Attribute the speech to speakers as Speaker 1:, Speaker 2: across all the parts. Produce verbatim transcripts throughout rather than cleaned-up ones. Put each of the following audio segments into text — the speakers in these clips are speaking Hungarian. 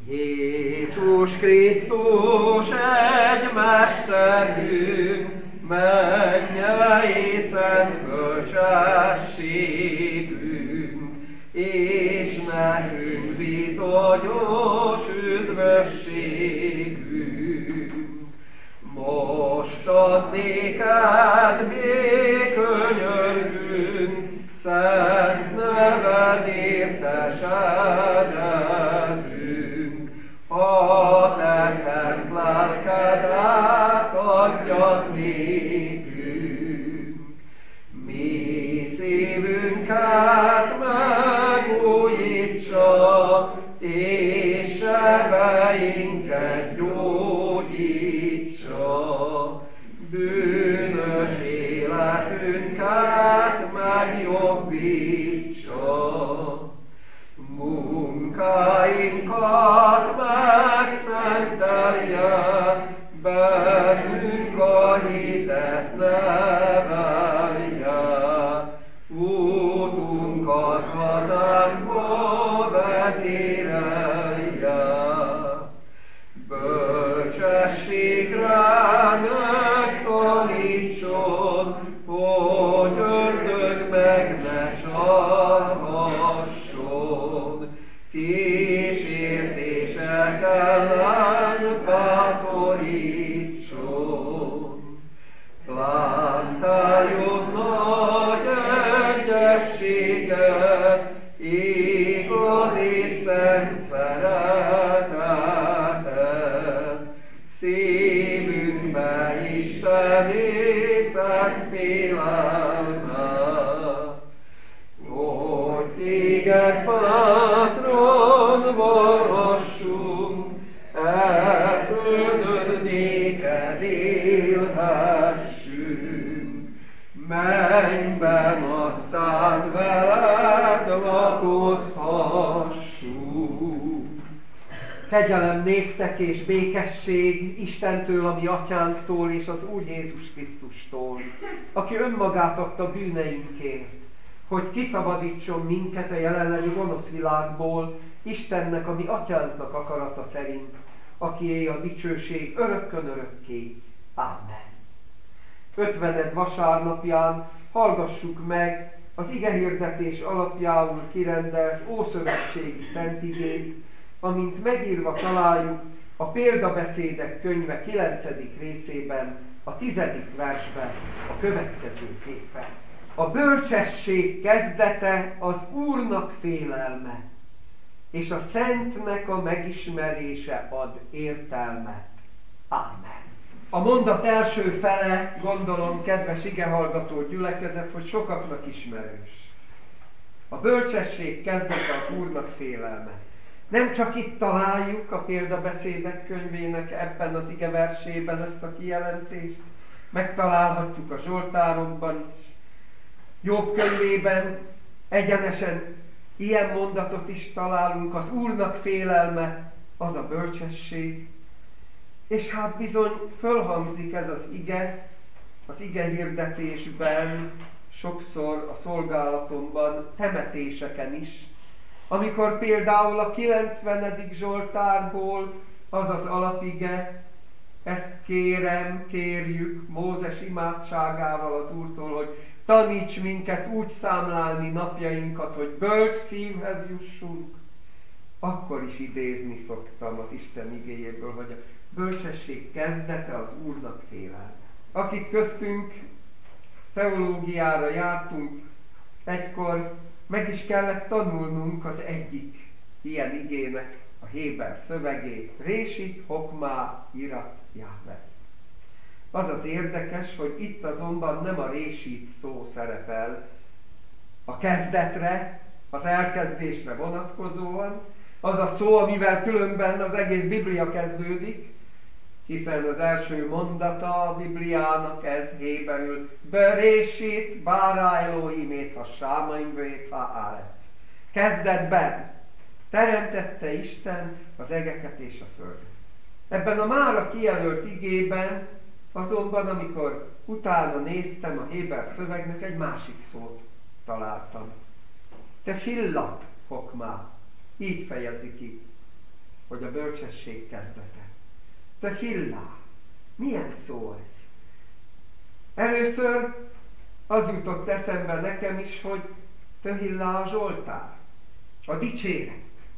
Speaker 1: Jézus Krisztus egy mesterünk, mennyei szent bölcsességünk, és nekünk bizonyos üdvösségünk. Most ad néked még könyörgünk, szent neved értesedezünk, ha te szent lelked átadjad nékünk. Mi szívünket megújítsa, és sebeinket gyógyítsa, bűnös életünket megjobbítsa, munkáinkat megszentelje, bennünk a hitet nevelje, útunkat hazánkba vezérelje. Bölcsességre nőtt tanítson, hogy ördög meg ne csalhasson, kísértések ellen bátorítson. Láttál nagy egyességet, igazi szent szeretetet, szívünkbe Isteni szent félelmet, hogy téged bátran vallassunk, e földön néked élhessünk, mennyben aztán veled lakozhassunk. Kegyelem néktek és békesség Istentől, a mi atyánktól és az Úr Jézus Krisztustól, aki önmagát adta bűneinkért, hogy kiszabadítson minket a jelenlegi gonosz világból, Istennek, a mi atyánknak akarata szerint, akié a dicsőség örökkön örökké. Amen. Ötvened vasárnapján hallgassuk meg az igehirdetés alapjául kirendelt ószövetségi szentigét, amint megírva találjuk a Példabeszédek könyve kilencedik részében, a tizedik versben a következőképpen. A bölcsesség kezdete az Úrnak félelme, és a szentnek a megismerése ad értelmet. Amen. A mondat első fele, gondolom, kedves igehallgató gyülekezet, hogy sokaknak ismerős. A bölcsesség kezdete az Úrnak félelme. Nem csak itt találjuk a Példabeszédek könyvének ebben az igeversében ezt a kijelentést, megtalálhatjuk a Zsoltárokban is, Jobb könyvében egyenesen ilyen mondatot is találunk, az Úrnak félelme, az a bölcsesség. És hát bizony fölhangzik ez az ige, az ige hirdetésben, sokszor a szolgálatomban, temetéseken is, amikor például a kilencvenedik Zsoltárból az az alapige, ezt kérem, kérjük Mózes imádságával az Úrtól, hogy taníts minket úgy számlálni napjainkat, hogy bölcs szívhez jussunk. Akkor is idézni szoktam az Isten igéjéből, hogy a bölcsesség kezdete az Úrnak félelme. Akik köztünk teológiára jártunk, egykor meg is kellett tanulnunk az egyik ilyen igének a héber szövegét. Résit, hokmá, irat, jáve. Az az érdekes, hogy itt azonban nem a résít szó szerepel a kezdetre, az elkezdésre vonatkozóan, az a szó, amivel különben az egész Biblia kezdődik, hiszen az első mondata a Bibliának ez héberül Berésít, bárá Elohimét, ha sámaim vét, ha álec. Kezdetben teremtette Isten az egeket és a földet. Ebben a mára kijelölt igében azonban, amikor utána néztem a héber szövegnek, egy másik szót találtam. Te fillat, hokmá. Így fejezi ki. hogy a bölcsesség kezdete. Tehillá. Milyen szó ez? Először az jutott eszembe nekem is, hogy tehillá a Zsoltár, a dicséret.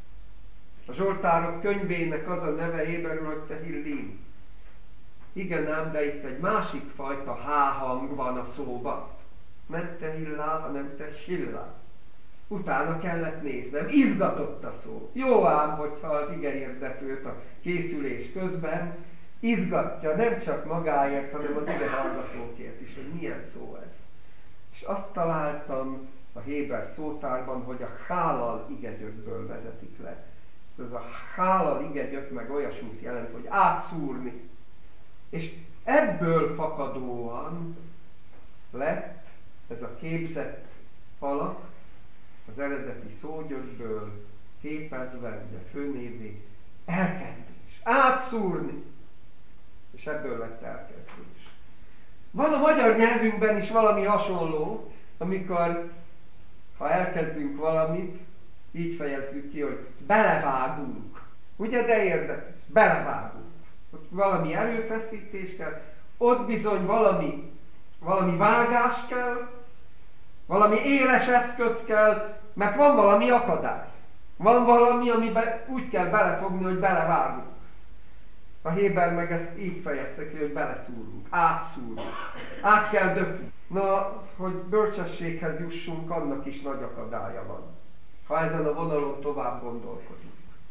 Speaker 1: A Zsoltárok könyvének az a neve héberül, hogy tehillim. Igen ám, de itt egy másik fajta H-hang van a szóban. Nem tehillá, hanem tehillá. Utána kellett néznem, izgatott a szó. Jó ám, hogyha az igehirdetőt a készülés közben izgatja, nem csak magáért, hanem az ige hallgatókért is, hogy milyen szó ez. És azt találtam a héber szótárban, hogy a hálal igegyökből vezetik le. És ez a hálal igegyök meg olyasmit jelent, hogy átszúrni. És ebből fakadóan lett ez a képzett alak, az eredeti szógyökből képezve, ugye főnévé, elkezdés, átszúrni. És ebből lett elkezdés. Van a magyar nyelvünkben is valami hasonló, amikor, ha elkezdünk valamit, így fejezzük ki, hogy belevágunk. Ugye, de érdekes, belevágunk. Ott valami erőfeszítés kell, ott bizony valami, valami vágás kell, valami éles eszköz kell, mert van valami akadály. Van valami, amiben úgy kell belefogni, hogy belevágunk. A héber meg ezt így fejezte ki, hogy beleszúrunk, átszúrunk, át kell döfni. Na, hogy bölcsességhez jussunk, annak is nagy akadálya van, ha ezen a vonalon tovább gondolkodunk.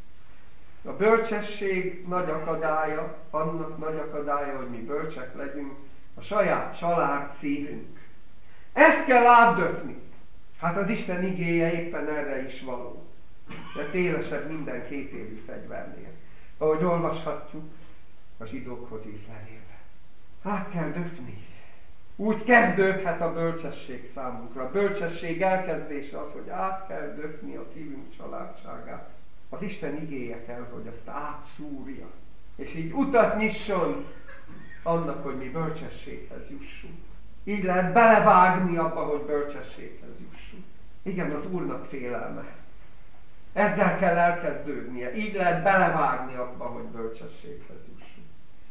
Speaker 1: A bölcsesség nagy akadálya, annak nagy akadálya, hogy mi bölcsek legyünk, a saját család szívünk. Ezt kell átdöfni. Hát az Isten igéje éppen erre is való. Mert élesebb minden kétélű fegyvernél. Ahogy olvashatjuk a zsidókhoz írt levélbe. Át kell döfni. Úgy kezdődhet a bölcsesség számunkra. A bölcsesség elkezdése az, hogy át kell döfni a szívünk családságát. Az Isten igéje kell, hogy azt átszúrja. És így utat nyisson annak, hogy mi bölcsességhez jussunk. Így lehet belevágni abba, hogy bölcsességhez jussunk. Igen, az Úrnak félelme. Ezzel kell elkezdődnie. Így lehet belevágni abba, hogy bölcsességhez jussunk.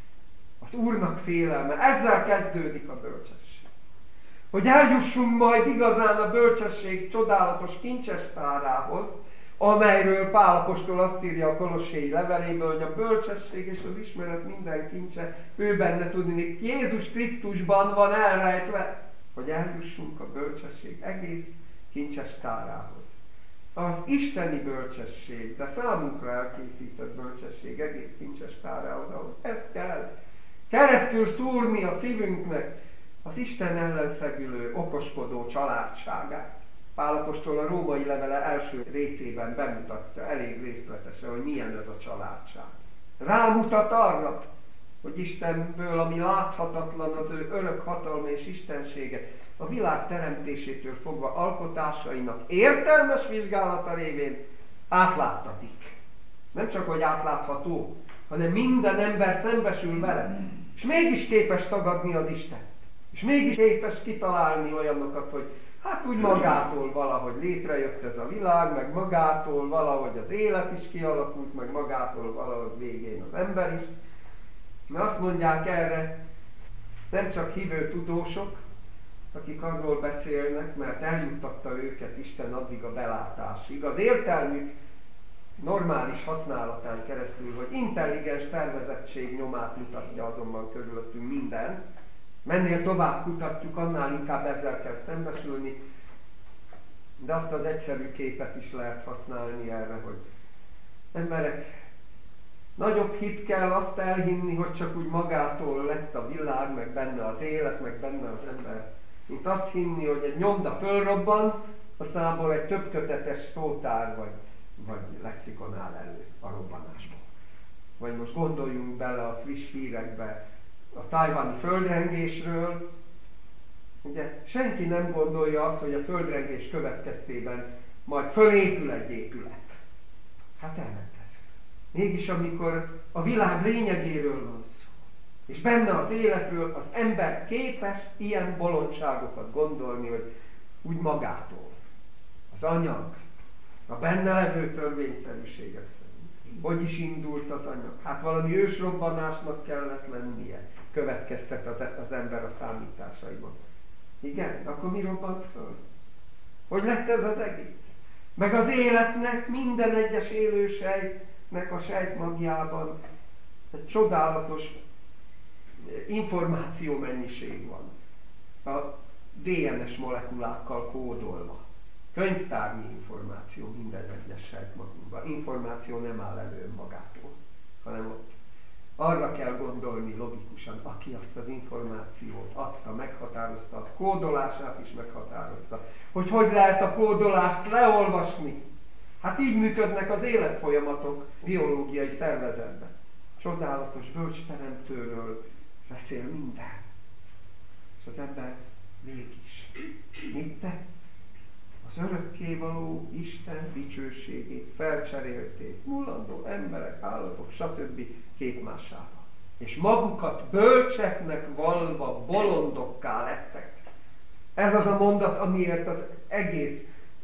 Speaker 1: Az Úrnak félelme. Ezzel kezdődik a bölcsesség. Hogy eljussunk majd igazán a bölcsesség csodálatos kincses tárához, amelyről Pál apostol azt írja a Kolossei leveléből, hogy a bölcsesség és az ismeret minden kincse ő benne tudni, Jézus Krisztusban van elrejtve, hogy eljussunk a bölcsesség egész kincses tárához. Az isteni bölcsesség, de számunkra elkészített bölcsesség egész kincses tárához, ahhoz ez kell. Keresztül szúrni a szívünknek az Isten ellenszegülő, okoskodó családságát. Pál apostol a római levele első részében bemutatja elég részletesen, hogy milyen ez a családság. Rámutat arra, hogy Istenből, ami láthatatlan, az ő örök hatalma és istensége, a világ teremtésétől fogva alkotásainak értelmes vizsgálata révén átláttatik. Nem csak, hogy átlátható, hanem minden ember szembesül vele, és mégis képes tagadni az Istent. És mégis képes kitalálni olyanokat, hogy hát úgy magától valahogy létrejött ez a világ, meg magától valahogy az élet is kialakult, meg magától valahogy végén az ember is. Mert azt mondják erre nem csak hívő tudósok, akik arról beszélnek, mert eljuttatta őket Isten addig a belátásig. Az értelmük normális használatán keresztül, hogy intelligens tervezettség nyomát mutatja azonban körülöttünk minden. Mennél tovább kutatjuk, annál inkább ezzel kell szembesülni, de azt az egyszerű képet is lehet használni erre, hogy emberek, nagyobb hit kell azt elhinni, hogy csak úgy magától lett a világ, meg benne az élet, meg benne az ember, mint azt hinni, hogy egy nyomda fölrobban, aztán abból egy többkötetes szótár vagy, vagy lexikon áll elő a robbanásból. Vagy most gondoljunk bele a friss hírekbe, a tajvani földrengésről. Ugye senki nem gondolja azt, hogy a földrengés következtében majd fölépül egy épület. Hát elment ez. Mégis amikor a világ lényegéről van szó, és benne az életről, az ember képes ilyen bolondságokat gondolni, hogy úgy magától. Az anyag, a benne levő törvényszerűségek szerint. Hogy is indult az anyag? Hát valami ősrobbanásnak kellett lennie, következtet az ember a számításaiban. Igen? Akkor mi robbant föl? Hogy lett ez az egész? Meg az életnek, minden egyes élő sejtnek a sejtmagjában egy csodálatos információ mennyiség van. A dé en es molekulákkal kódolva. Könyvtárnyi információ minden egyes sejtmagunkban. Információ nem áll elő önmagától, hanem ott arra kell gondolni logikusan, aki azt az információt adta, meghatározta, a kódolását is meghatározta. Hogy hogy lehet a kódolást leolvasni? Hát így működnek az életfolyamatok biológiai szervezetben. Csodálatos bölcsteremtőről beszél minden. És az ember mégis mit tett? Az örökkévaló Isten dicsőségét felcserélték mullandó emberek, állatok, stb. Képmásába. És magukat bölcseknek valva bolondokká lettek. Ez az a mondat, amiért az egész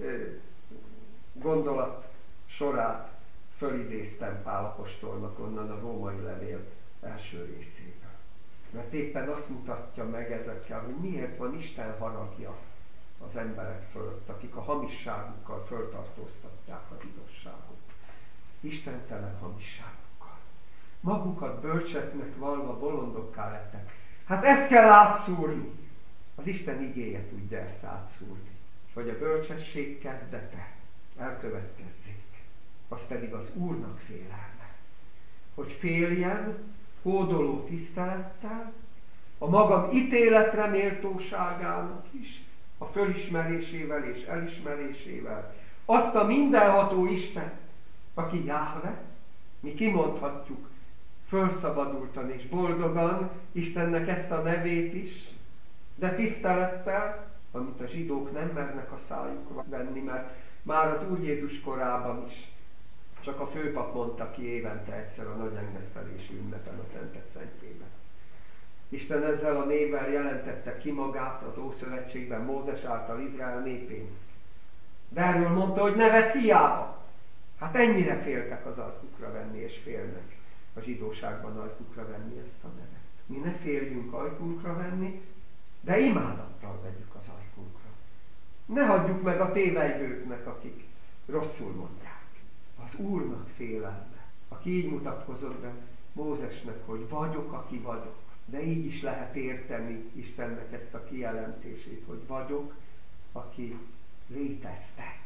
Speaker 1: gondolat sorát fölidéztem Pál apostolnak onnan a római levél első részéből. Mert éppen azt mutatja meg ezekkel, hogy miért van Isten haragja az emberek fölött, akik a hamisságukkal föltartóztatják az igazságot. Istentelen hamisságukkal. Magukat bölcseknek valva bolondokká lettek. Hát ezt kell átszúrni. Az Isten igéje tudja ezt átszúrni. Hogy a bölcsesség kezdete elkövetkezzék. Az pedig az Úrnak félelme. Hogy féljen hódoló tisztelettel, a magam ítéletre méltóságának is, a fölismerésével és elismerésével. Azt a mindenható Istent, aki Jáhve, mi kimondhatjuk fölszabadultan és boldogan Istennek ezt a nevét is, de tisztelettel, amit a zsidók nem mernek a szájukra venni, mert már az Úr Jézus korában is csak a főpap mondta ki évente egyszer a nagy engesztelési ünnepen a Szentek Szentjében. Isten ezzel a névvel jelentette ki magát az Ószövetségben Mózes által Izrael népének. De erről mondta, hogy nevet hiába. Hát ennyire féltek az ajkukra venni, és félnek a zsidóságban ajkukra venni ezt a nevet. Mi ne féljünk ajkunkra venni, de imádattal vegyük az ajkunkra. Ne hagyjuk meg a tévejgőknek, akik rosszul mondják. Az Úrnak félelme, aki így mutatkozott be Mózesnek, hogy vagyok, aki vagyok. De így is lehet érteni Istennek ezt a kijelentését, hogy vagyok, aki léteztet.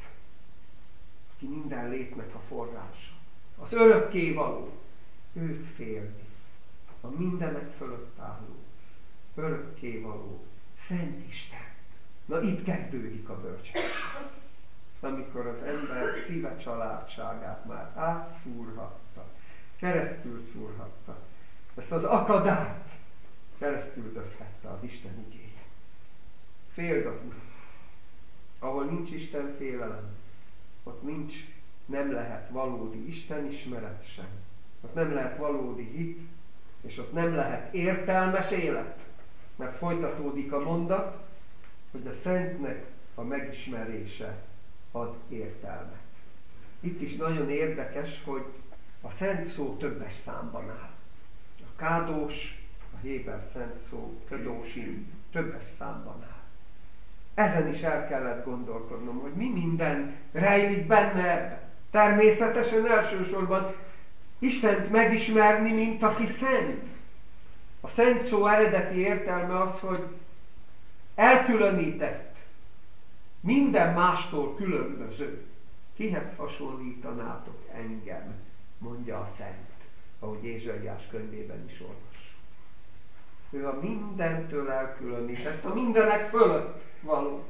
Speaker 1: Aki minden létnek a forrása. Az örökkévaló. Őt félni. A mindenek fölött álló. Örökkévaló. Szent Isten. Na itt kezdődik a bölcsesség. Amikor az ember szíve családságát már átszúrhatta, keresztül szúrhatta, ezt az akadályt keresztül döfhette az Isten igéje. Féld az Urat. Ahol nincs Isten félelem, ott nincs, nem lehet valódi Isten ismeret sem. Ott nem lehet valódi hit, és ott nem lehet értelmes élet. Mert folytatódik a mondat, hogy a Szentnek a megismerése ad értelmet. Itt is nagyon érdekes, hogy a Szent szó többes számban áll. A kádós, a héber szent szó, ködósim, többes számban áll. Ezen is el kellett gondolkodnom, hogy mi minden rejlik benne ebben. Természetesen elsősorban Istent megismerni, mint aki szent. A szent szó eredeti értelme az, hogy elkülönített, minden mástól különböző. Kihez hasonlítanátok engem, mondja a Szent, ahogy Ézsaiás könyvében is olvassuk. Ő a mindentől elkülönített, a mindenek fölött való.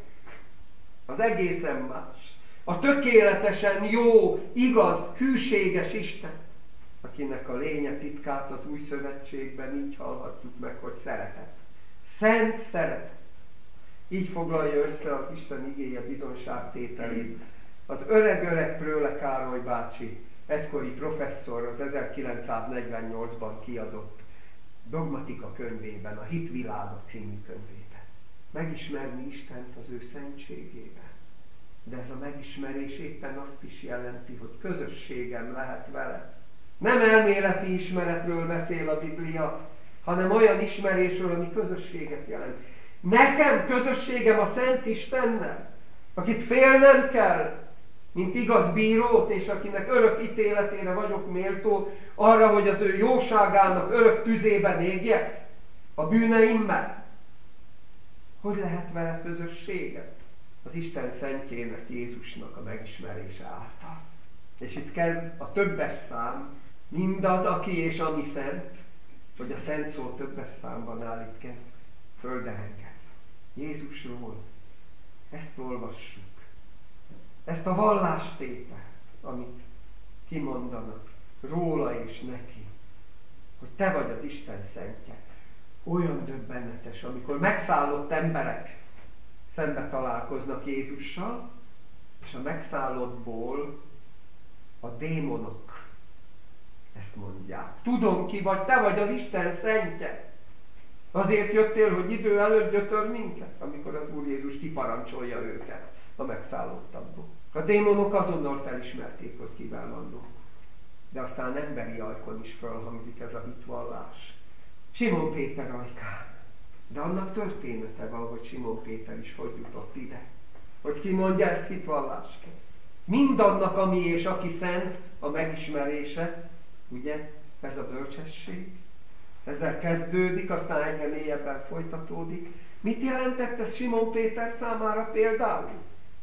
Speaker 1: Az egészen más. A tökéletesen jó, igaz, hűséges Isten, akinek a lénye titkát az Új Szövetségben így hallhatjuk meg, hogy szeretet. Szent szeretet. Így foglalja össze az Isten igéje bizonságtételét. Az öreg-öreg Pröhle Károly bácsi, egykori professzor, az ezerkilencszáznegyvennyolcban kiadott dogmatika könyvében, a Hitvilága című könyvében. Megismerni Istent az ő szentségében. De ez a megismerés éppen azt is jelenti, hogy közösségem lehet vele. Nem elméleti ismeretről beszél a Biblia, hanem olyan ismerésről, ami közösséget jelent. Nekem közösségem a Szent Istennel, akit félnem kell, mint igaz bírót, és akinek örök ítéletére vagyok méltó, arra, hogy az ő jóságának örök tüzében égjek a bűneimmel. Hogy lehet vele közösséget? Az Isten szentjének, Jézusnak a megismerése által. És itt kezd a többes szám, mindaz, aki és ami szent, hogy a szent szó többes számban áll, itt kezd földerengedni. Jézusról ezt olvassuk. Ezt a vallástételt, amit kimondanak róla és neki, hogy te vagy az Isten szentje. Olyan döbbenetes, amikor megszállott emberek szembe találkoznak Jézussal, és a megszállottból a démonok ezt mondják. Tudom ki vagy, te vagy az Isten szentje. Azért jöttél, hogy idő előtt gyötör minket, amikor az Úr Jézus kiparancsolja őket a megszállottakból. A démonok azonnal felismerték, hogy kivel van dolguk. De aztán emberi ajkon is fölhangzik ez a hitvallás. Simon Péter ajkán. De annak története van, hogy Simon Péter is hogy jutott ide. Hogy ki mondja ezt hitvallásként. Mindannak, ami és aki szent, a megismerése, ugye, ez a bölcsesség. Ezzel kezdődik, aztán egyre mélyebben folytatódik. Mit jelentett ez Simon Péter számára például?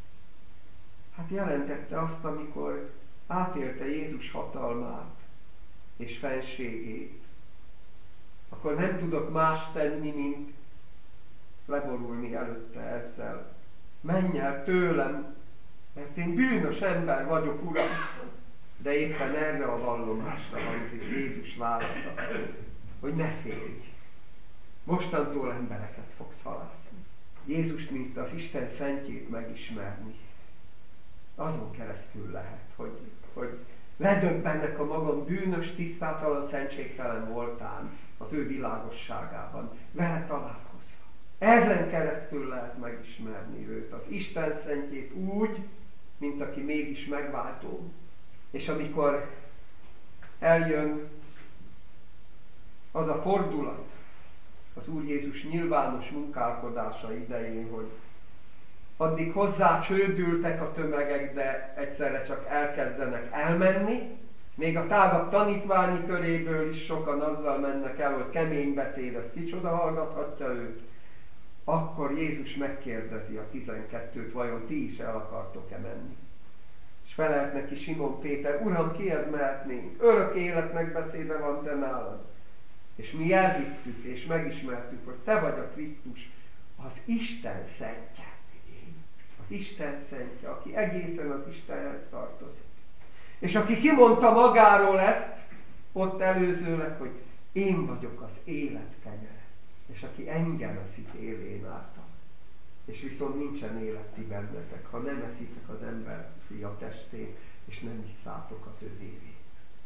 Speaker 1: Hát jelentette azt, amikor átélte Jézus hatalmát és fenségét, akkor nem tudok más tenni, mint leborulni előtte ezzel. Menj el tőlem, mert én bűnös ember vagyok, Uram. De éppen erre a vallomásra hangzik Jézus válasza, hogy ne félj, mostantól embereket fogsz halászni. Jézust, mint az Isten szentjét megismerni, azon keresztül lehet, hogy, hogy ledöbbennek a magam bűnös, tisztátalan, szentségtelen voltán az ő világosságában, vele találkozva. Ezen keresztül lehet megismerni őt, az Isten szentjét úgy, mint aki mégis megváltó. És amikor eljön az a fordulat az Úr Jézus nyilvános munkálkodása idején, hogy addig hozzá csődültek a tömegek, de egyszerre csak elkezdenek elmenni, még a tágabb tanítványi köréből is sokan azzal mennek el, hogy kemény beszéd, ez kicsoda hallgathatja őt, akkor Jézus megkérdezi a tizenkettőt, vajon ti is el akartok-e menni? És felelt neki Simon Péter, Uram, kihez mehetnénk? Örök életnek beszéde van te nálad. És mi elhittük és megismertük, hogy te vagy a Krisztus, az Isten szentje. Az Isten szentje, aki egészen az Istenhez tartozik. És aki kimondta magáról ezt, ott előzőleg, hogy én vagyok az élet kenyere, és aki engem eszik, él én által. És viszont nincsen élet ti bennetek, ha nem eszitek az ember fia testét, és nem isszátok az ő vérét.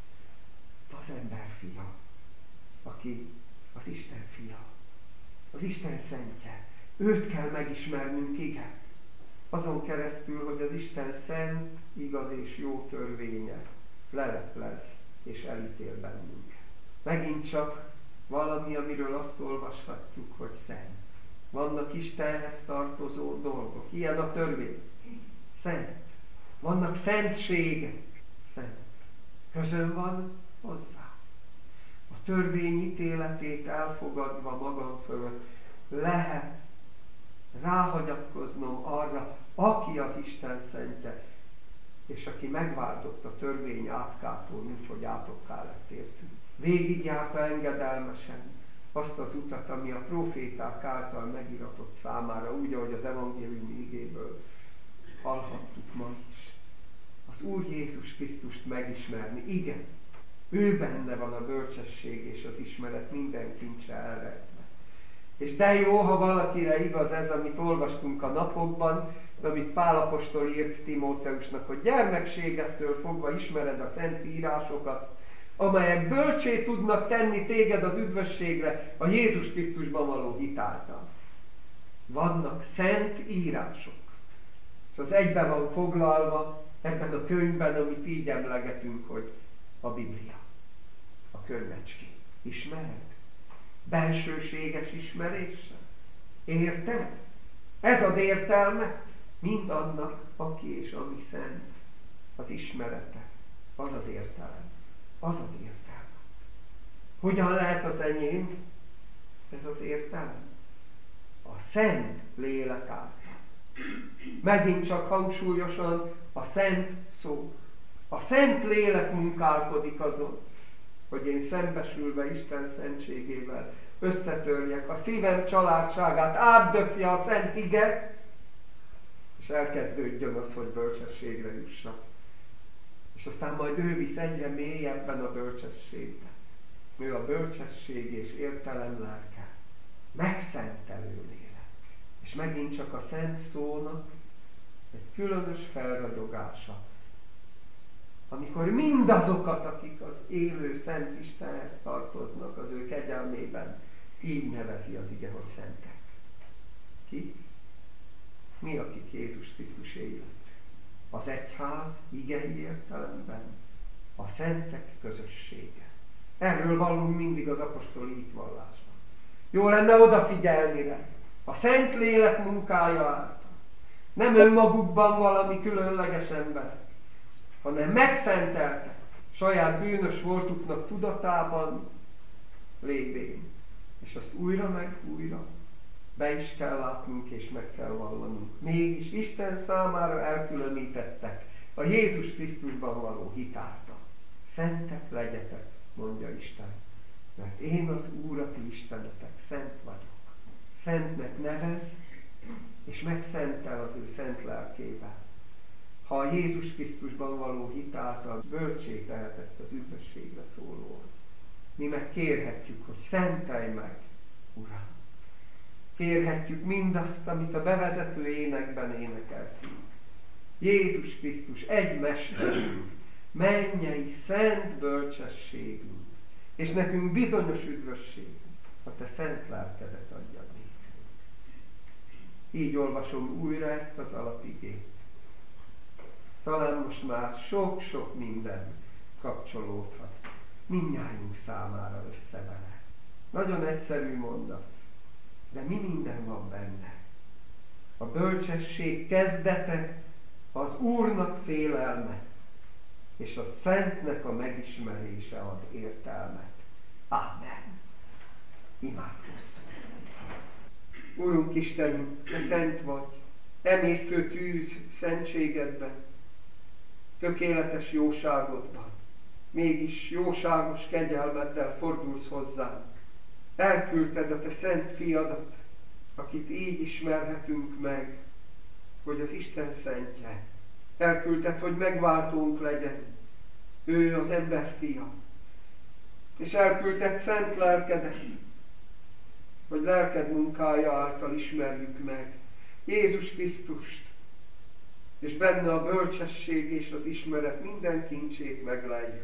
Speaker 1: Az ember fia, aki az Isten fia, az Isten szentje. Őt kell megismernünk, igen. Azon keresztül, hogy az Isten szent, igaz és jó törvénye leleplez és elítél bennünket. Megint csak valami, amiről azt olvashatjuk, hogy szent. Vannak Istenhez tartozó dolgok. Ilyen a törvény. Szent. Vannak szentségek. Szent. Közön van hozzá. A törvény ítéletét elfogadva magam fölött lehet ráhagyatkoznom arra, aki az Isten szentje, és aki megváltott a törvény átkától, úgy, hogy átokká lett értünk. Végigjárta engedelmesen azt az utat, ami a proféták által megiratott számára, úgy, ahogy az evangélium igéből hallhattuk ma is. Az Úr Jézus Krisztust megismerni, igen, ő benne van a bölcsesség és az ismeret minden kincse elrejtve. És de jó, ha valakire igaz ez, amit olvastunk a napokban, amit Pál apostol írt Timóteusnak, hogy gyermekségettől fogva ismered a szent írásokat, amelyek bölcsé tudnak tenni téged az üdvösségre a Jézus Krisztusban való hit által. Vannak szent írások. És az egyben van foglalva ebben a könyvben, amit így emlegetünk, hogy a Biblia. könyvecské. Ismered? Bensőséges ismeréssel. Érted? Ez ad értelmet mind annak, aki és ami szent. Az ismerete, az az értelem. Az ad értelmet. Hogyan lehet az enyém? Ez az értelem. A Szent Lélek által. Megint csak hangsúlyosan a Szent szó. A Szent Lélek munkálkodik azon, hogy én szembesülve Isten szentségével összetörjek a szívem családságát, átdöfje a Szent ige, és elkezdődjön az, hogy bölcsességre jussak. És aztán majd ő visz egyre mélyebben a bölcsességbe. Ő a bölcsesség és értelem lelke. Megszentelő lélek. És megint csak a szent szónak egy különös felragyogása. Amikor mindazokat, akik az élő Szent Istenhez tartoznak, az ő kegyelmében, így nevezi az ige, hogy szentek. Ki? Mi, akik Jézus Krisztus élet? Az egyház igei értelemben a szentek közössége. Erről vallunk mindig az apostoli hitvallásban. Jó lenne odafigyelni rá. A Szent Lélek munkája által. Nem önmagukban valami különleges emberek, hanem megszenteltek saját bűnös voltuknak tudatában lévén. És azt újra meg újra be is kell látnunk és meg kell vallanunk. Mégis Isten számára elkülönítettek a Jézus Krisztusban való hitáltal. Szentek legyetek, mondja Isten, mert én az Úr, a ti Istenetek, szent vagyok. Szentnek nevez, és megszentel az ő szent lelkével. Ha a Jézus Krisztusban való hitáltal bölcsé tehetett az üdvösségre szólóan. Mi meg kérhetjük, hogy szentelj meg, Uram. Kérhetjük mindazt, amit a bevezető énekben énekeltünk. Jézus Krisztus egy mesterünk, mennyei szent bölcsességünk, és nekünk bizonyos üdvösségünk, a te szent lelkedet adjad nékünk. Így olvasom újra ezt az alapigét. Talán most már sok-sok minden kapcsolódhat mindnyájunk számára össze vele. Nagyon egyszerű mondat, de mi minden van benne? A bölcsesség kezdete az Úrnak félelme, és a Szentnek a megismerése ad értelmet. Ámen. Imádkozzunk. Úrunk Istenünk, te szent vagy, emésztő tűz szentségedben, tökéletes jóságodban, mégis jóságos kegyelmeddel fordulsz hozzánk. Elküldted a te szent fiadat, akit így ismerhetünk meg, hogy az Isten szentje. Elküldted, hogy megváltónk legyen. Ő az ember fia. És elküldted szent lelkedet, hogy lelked munkája által ismerjük meg Jézus Krisztust, és benne a bölcsesség és az ismeret minden kincsét megleljük.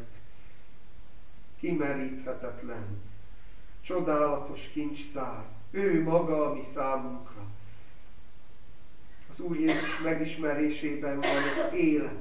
Speaker 1: Kimeríthetetlen, csodálatos kincstár, ő maga a mi számunkra. Az Úr Jézus megismerésében van az élet,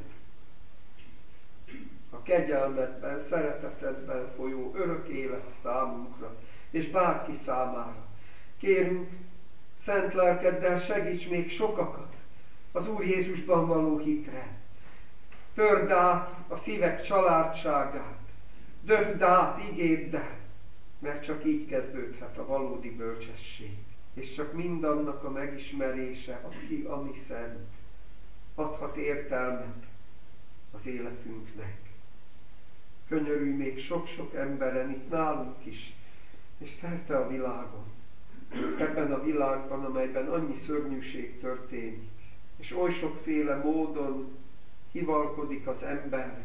Speaker 1: a kegyelmedben, szeretetedben folyó örök élet számunkra, és bárki számára. Kérünk, szent lelkeddel segíts még sokakat az Úr Jézusban való hitre. Törd át a szívek családságát, döfd át igéddel, mert csak így kezdődhet a valódi bölcsesség, és csak mindannak a megismerése, aki, ami szent, adhat értelmet az életünknek. Könyörülj még sok-sok emberen itt nálunk is, és szerte a világon, ebben a világban, amelyben annyi szörnyűség történik, és oly sokféle módon hivalkodik az ember,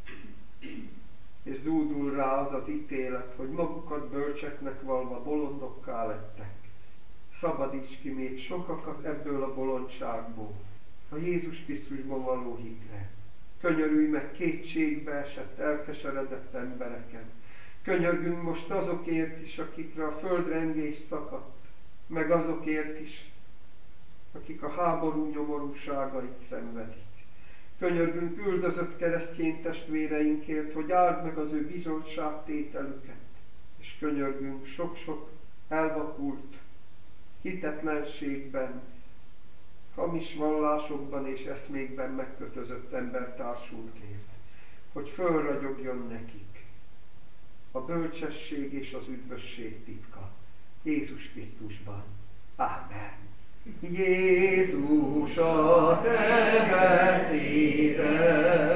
Speaker 1: és zúdul rá az az ítélet, hogy magukat bölcseknek valva bolondokká lettek. Szabadíts ki még sokakat ebből a bolondságból, a Jézus Krisztusban való hitre. Könyörülj meg kétségbe esett, elkeseredett embereken. Könyörgünk most azokért is, akikre a földrengés szakadt, meg azokért is, akik a háború nyomorúságait szenvedik. Könyörgünk üldözött keresztény testvéreinkért, hogy áld meg az ő bizonyságtételüket, és könyörgünk sok-sok elvakult hitetlenségben, hamis vallásokban és eszmékben megkötözött embertársunkért, hogy fölragyogjon nekik a bölcsesség és az üdvösség titka Jézus Krisztusban. Ámen. Jézus, a te beszéded